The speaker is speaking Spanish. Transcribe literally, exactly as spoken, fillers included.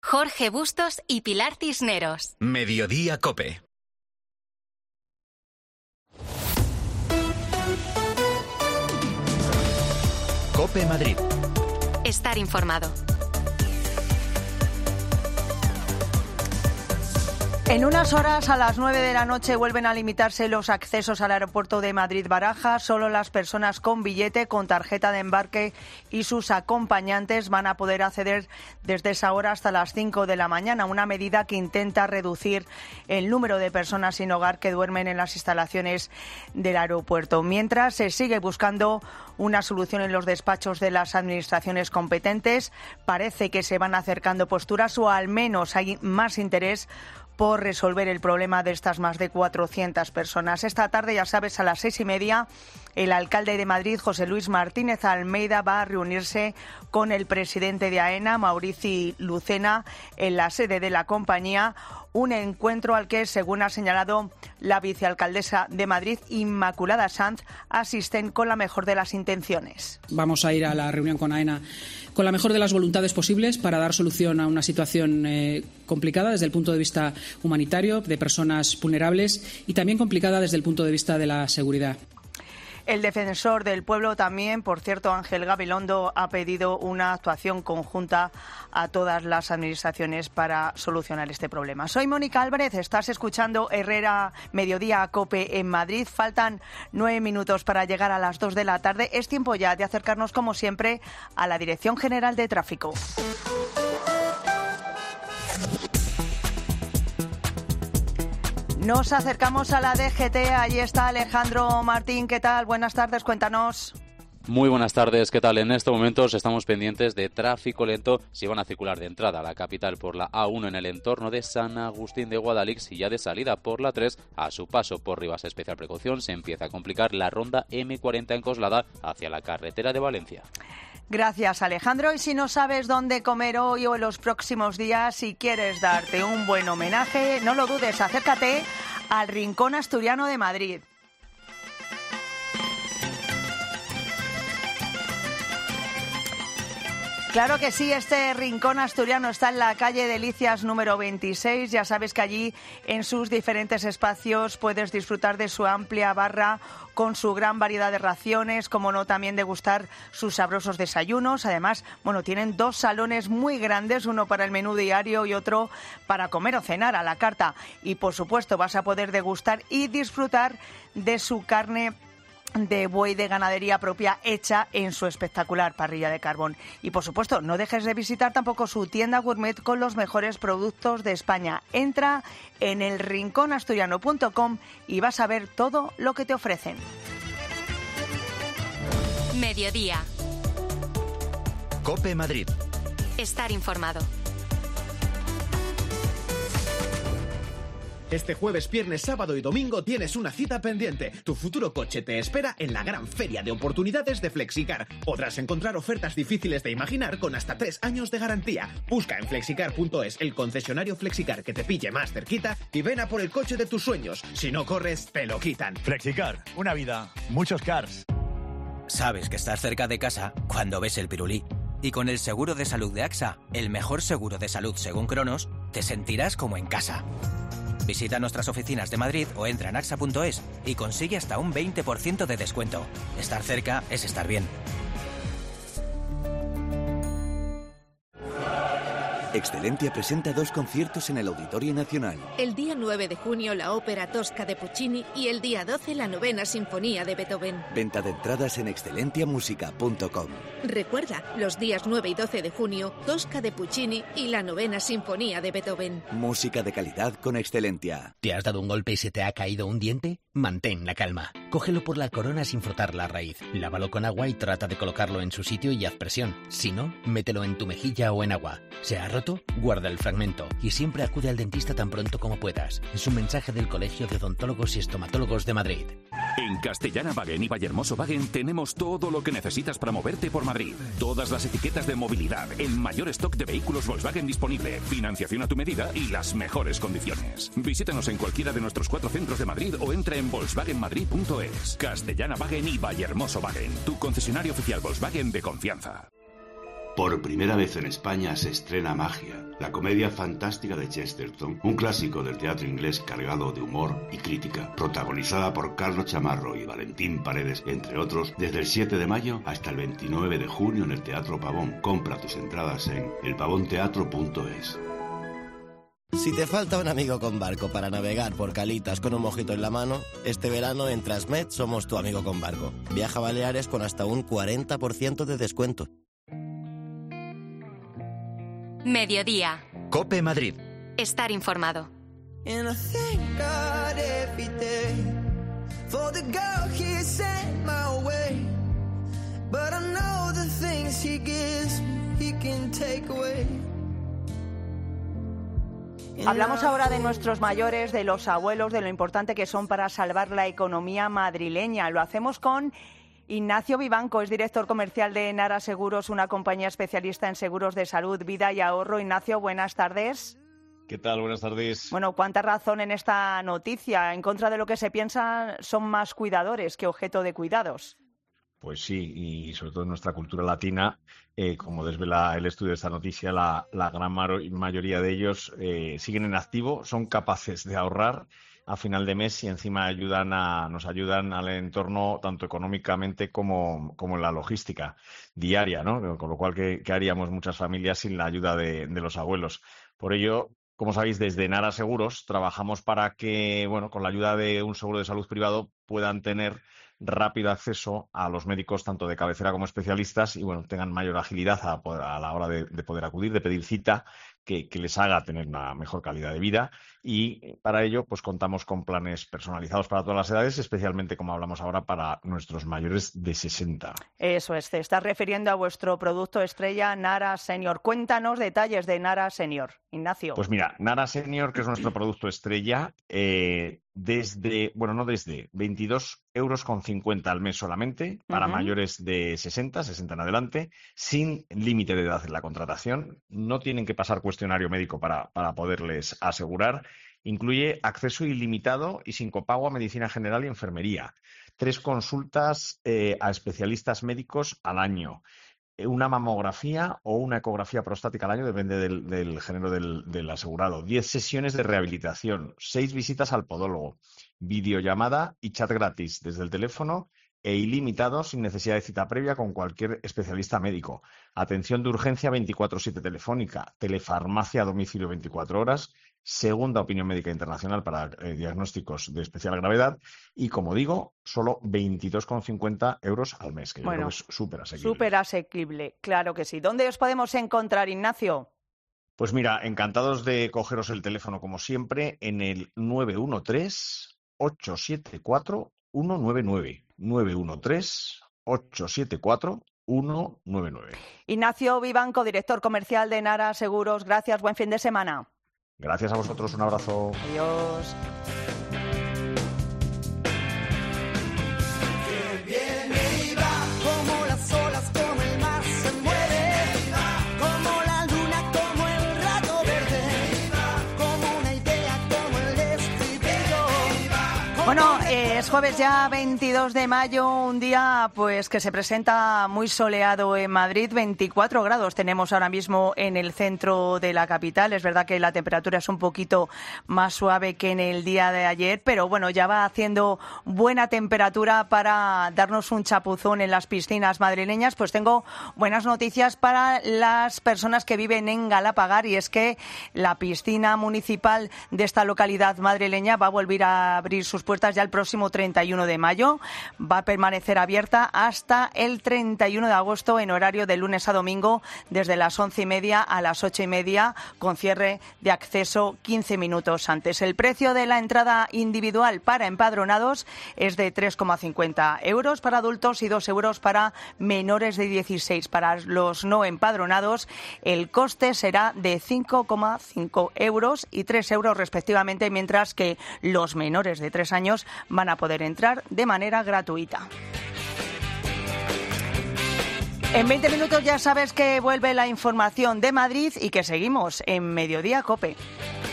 Jorge Bustos y Pilar Cisneros. Mediodía COPE. COPE Madrid. Estar informado. En unas horas, a las nueve de la noche, vuelven a limitarse los accesos al aeropuerto de Madrid-Barajas. Solo las personas con billete, con tarjeta de embarque y sus acompañantes van a poder acceder desde esa hora hasta las cinco de la mañana. Una medida que intenta reducir el número de personas sin hogar que duermen en las instalaciones del aeropuerto. Mientras se sigue buscando una solución en los despachos de las administraciones competentes, parece que se van acercando posturas, o al menos hay más interés por resolver el problema de estas más de cuatrocientas personas. Esta tarde, ya sabes, a las seis y media, el alcalde de Madrid, José Luis Martínez Almeida, va a reunirse con el presidente de AENA, Maurici Lucena, en la sede de la compañía. Un encuentro al que, según ha señalado la vicealcaldesa de Madrid, Inmaculada Sanz, asisten con la mejor de las intenciones. Vamos a ir a la reunión con AENA con la mejor de las voluntades posibles para dar solución a una situación eh, complicada desde el punto de vista humanitario, de personas vulnerables, y también complicada desde el punto de vista de la seguridad. El defensor del pueblo también, por cierto, Ángel Gabilondo, ha pedido una actuación conjunta a todas las administraciones para solucionar este problema. Soy Mónica Álvarez, estás escuchando Herrera Mediodía COPE en Madrid. Faltan nueve minutos para llegar a las dos de la tarde. Es tiempo ya de acercarnos, como siempre, a la Dirección General de Tráfico. Nos acercamos a la D G T, allí está Alejandro Martín. ¿Qué tal? Buenas tardes, cuéntanos. Muy buenas tardes, ¿qué tal? En estos momentos estamos pendientes de tráfico lento si van a circular de entrada a la capital por la A uno en el entorno de San Agustín de Guadalix, y ya de salida por la tres a su paso por Rivas. Especial precaución, se empieza a complicar la ronda eme cuarenta en Coslada hacia la carretera de Valencia. Gracias, Alejandro. Y si no sabes dónde comer hoy o en los próximos días, si quieres darte un buen homenaje, no lo dudes, acércate al Rincón Asturiano de Madrid. Claro que sí, este Rincón Asturiano está en la calle Delicias número veintiséis. Ya sabes que allí, en sus diferentes espacios, puedes disfrutar de su amplia barra con su gran variedad de raciones, como no, también degustar sus sabrosos desayunos. Además, bueno, tienen dos salones muy grandes, uno para el menú diario y otro para comer o cenar a la carta. Y, por supuesto, vas a poder degustar y disfrutar de su carne de buey de ganadería propia, hecha en su espectacular parrilla de carbón. Y, por supuesto, no dejes de visitar tampoco su tienda gourmet con los mejores productos de España. Entra en el rincón asturiano punto com y vas a ver todo lo que te ofrecen. Mediodía. COPE Madrid. Estar informado. Este jueves, viernes, sábado y domingo tienes una cita pendiente. Tu futuro coche te espera en la gran feria de oportunidades de Flexicar. Podrás encontrar ofertas difíciles de imaginar con hasta tres años de garantía. Busca en flexicar punto es el concesionario Flexicar que te pille más cerquita y ven a por el coche de tus sueños. Si no corres, te lo quitan. Flexicar, una vida, muchos cars. Sabes que estás cerca de casa cuando ves el pirulí. Y con el seguro de salud de AXA, el mejor seguro de salud según Cronos, te sentirás como en casa. Visita nuestras oficinas de Madrid o entra en axa punto es y consigue hasta un veinte por ciento de descuento. Estar cerca es estar bien. Excelentia presenta dos conciertos en el Auditorio Nacional. El día nueve de junio la ópera Tosca de Puccini y el día doce la novena sinfonía de Beethoven. Venta de entradas en excelentia musica punto com. Recuerda, los días nueve y doce de junio, Tosca de Puccini y la novena sinfonía de Beethoven. Música de calidad con Excelentia. ¿Te has dado un golpe y se te ha caído un diente? Mantén la calma. Cógelo por la corona sin frotar la raíz. Lávalo con agua y trata de colocarlo en su sitio y haz presión. Si no, mételo en tu mejilla o en agua. ¿Se ha roto? Guarda el fragmento y siempre acude al dentista tan pronto como puedas. Es un mensaje del Colegio de Odontólogos y Estomatólogos de Madrid. En Castellana-Wagen y Vallehermoso-Wagen tenemos todo lo que necesitas para moverte por Madrid. Todas las etiquetas de movilidad, el mayor stock de vehículos Volkswagen disponible, financiación a tu medida y las mejores condiciones. Visítanos en cualquiera de nuestros cuatro centros de Madrid o entra en volkswagen madrid punto es. Castellana-Wagen y Vallehermoso-Wagen, tu concesionario oficial Volkswagen de confianza. Por primera vez en España se estrena Magia, la comedia fantástica de Chesterton, un clásico del teatro inglés cargado de humor y crítica, protagonizada por Carlos Chamarro y Valentín Paredes, entre otros, desde el siete de mayo hasta el veintinueve de junio en el Teatro Pavón. Compra tus entradas en el pavón teatro punto es. Si te falta un amigo con barco para navegar por calitas con un mojito en la mano, este verano en Transmed somos tu amigo con barco. Viaja a Baleares con hasta un cuarenta por ciento de descuento. Mediodía. COPE Madrid. Estar informado. Hablamos ahora de nuestros mayores, de los abuelos, de lo importante que son para salvar la economía madrileña. Lo hacemos con Ignacio Vivanco, es director comercial de Nara Seguros, una compañía especialista en seguros de salud, vida y ahorro. Ignacio, buenas tardes. ¿Qué tal? Buenas tardes. Bueno, cuánta razón en esta noticia. En contra de lo que se piensa, son más cuidadores que objeto de cuidados. Pues sí, y sobre todo en nuestra cultura latina, eh, como desvela el estudio de esta noticia, la, la gran mayoría de ellos eh, siguen en activo, son capaces de ahorrar a final de mes y encima ayudan a, nos ayudan al entorno tanto económicamente como, como en la logística diaria, ¿no? Con lo cual, ¿qué, qué haríamos muchas familias sin la ayuda de, de los abuelos? Por ello, como sabéis, desde Nara Seguros trabajamos para que, bueno, con la ayuda de un seguro de salud privado puedan tener rápido acceso a los médicos tanto de cabecera como especialistas y bueno tengan mayor agilidad a, poder, a la hora de, de poder acudir, de pedir cita, que, que les haga tener una mejor calidad de vida y para ello pues contamos con planes personalizados para todas las edades, especialmente como hablamos ahora para nuestros mayores de sesenta. Eso es, te estás refiriendo a vuestro producto estrella Nara Senior. Cuéntanos detalles de Nara Senior, Ignacio. Pues mira, Nara Senior, que es nuestro producto estrella, eh, desde, bueno, no desde, veintidós euros con cincuenta al mes solamente para uh-huh. mayores de sesenta, sesenta en adelante, sin límite de edad en la contratación. No tienen que pasar cuestionario médico para, para poderles asegurar. Incluye acceso ilimitado y sin copago a medicina general y enfermería. Tres consultas eh, a especialistas médicos al año. Una mamografía o una ecografía prostática al año, depende del, del género del, del asegurado. Diez sesiones de rehabilitación, seis visitas al podólogo, videollamada y chat gratis desde el teléfono e ilimitado sin necesidad de cita previa con cualquier especialista médico. Atención de urgencia veinticuatro siete telefónica, telefarmacia a domicilio veinticuatro horas, segunda opinión médica internacional para eh, diagnósticos de especial gravedad y, como digo, solo veintidós con cincuenta euros al mes, que bueno, yo creo que es súper asequible. Súper asequible, claro que sí. ¿Dónde os podemos encontrar, Ignacio? Pues mira, encantados de cogeros el teléfono, como siempre, en el nueve uno tres, ocho siete cuatro, uno nueve nueve. nueve uno tres, ocho siete cuatro, uno nueve nueve. Ignacio Vivanco, director comercial de Nara Seguros. Gracias, buen fin de semana. Gracias a vosotros, un abrazo. Adiós. Bueno, eh, es jueves ya veintidós de mayo, un día pues que se presenta muy soleado en Madrid, veinticuatro grados tenemos ahora mismo en el centro de la capital. Es verdad que la temperatura es un poquito más suave que en el día de ayer, pero bueno, ya va haciendo buena temperatura para darnos un chapuzón en las piscinas madrileñas. Pues tengo buenas noticias para las personas que viven en Galapagar y es que la piscina municipal de esta localidad madrileña va a volver a abrir sus puertas ya el próximo treinta y uno de mayo. Va a permanecer abierta hasta el treinta y uno de agosto en horario de lunes a domingo desde las once y media a las ocho y media con cierre de acceso quince minutos antes. El precio de la entrada individual para empadronados es de tres coma cincuenta euros para adultos y dos euros para menores de dieciséis. Para los no empadronados el coste será de cinco coma cinco euros y tres euros respectivamente, mientras que los menores de tres años van a poder entrar de manera gratuita. En veinte minutos ya sabes que vuelve la información de Madrid y que seguimos en Mediodía COPE.